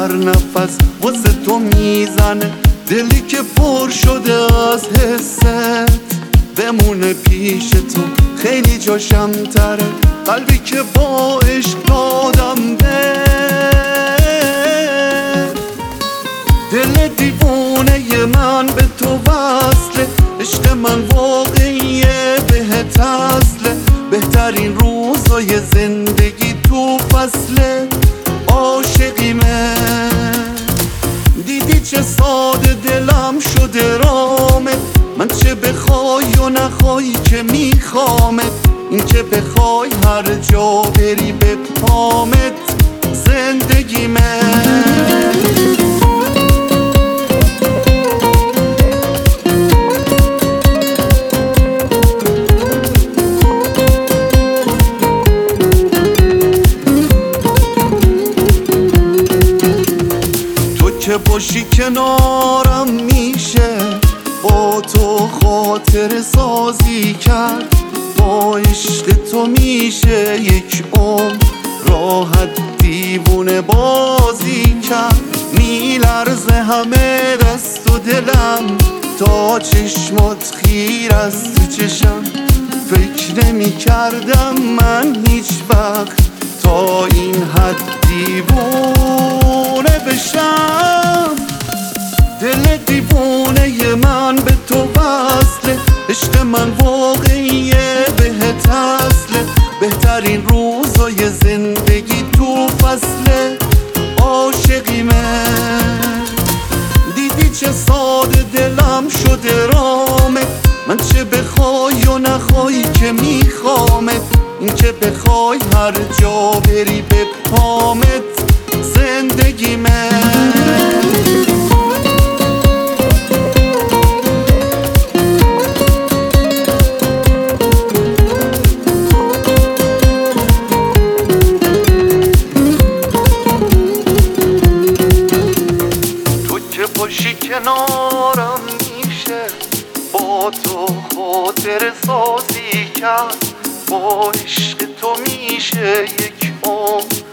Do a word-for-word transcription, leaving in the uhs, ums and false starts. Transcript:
هر نفس واسه تو میزنه، دلی که پر شده از حست بمونه پیش تو، خیلی جاشم تره، قلبی که با عشق دادم به دل دیوونه من به تو وصله، عشق من واقعیه بهت اصله، بهترین روزای زندگی تو فصله عاشقیمه. دیدی چه ساده دلم شده رامت، من چه بخوای و نخوای که میخوامت، این که بخوای هر جا بری به پامت زندگیمه. که باشی کنارم میشه، با تو خاطر سازی کرد، با عشق تو میشه یک عمر راحت دیوونه بازی کرد. میلرزه همه دست و دلم تا چشمات خیر از تو چشم، فکر نمی کردم من هیچ وقت تا این حد دیوونه بشم. دل دیوونه من به تو وصله، عشق من واقعیه بهت اصله، بهترین روزای زندگی تو فصله عاشقیمه. دیدی چه ساده دلم شده رامت، من چه بخوای و نخوای که میخوامت، این که بخوای هر جا بری به پامت زندگیمه. تو که باشی کنارم میشه، با تو خاطر سازی کرد، با عشق تو میشه یک عمر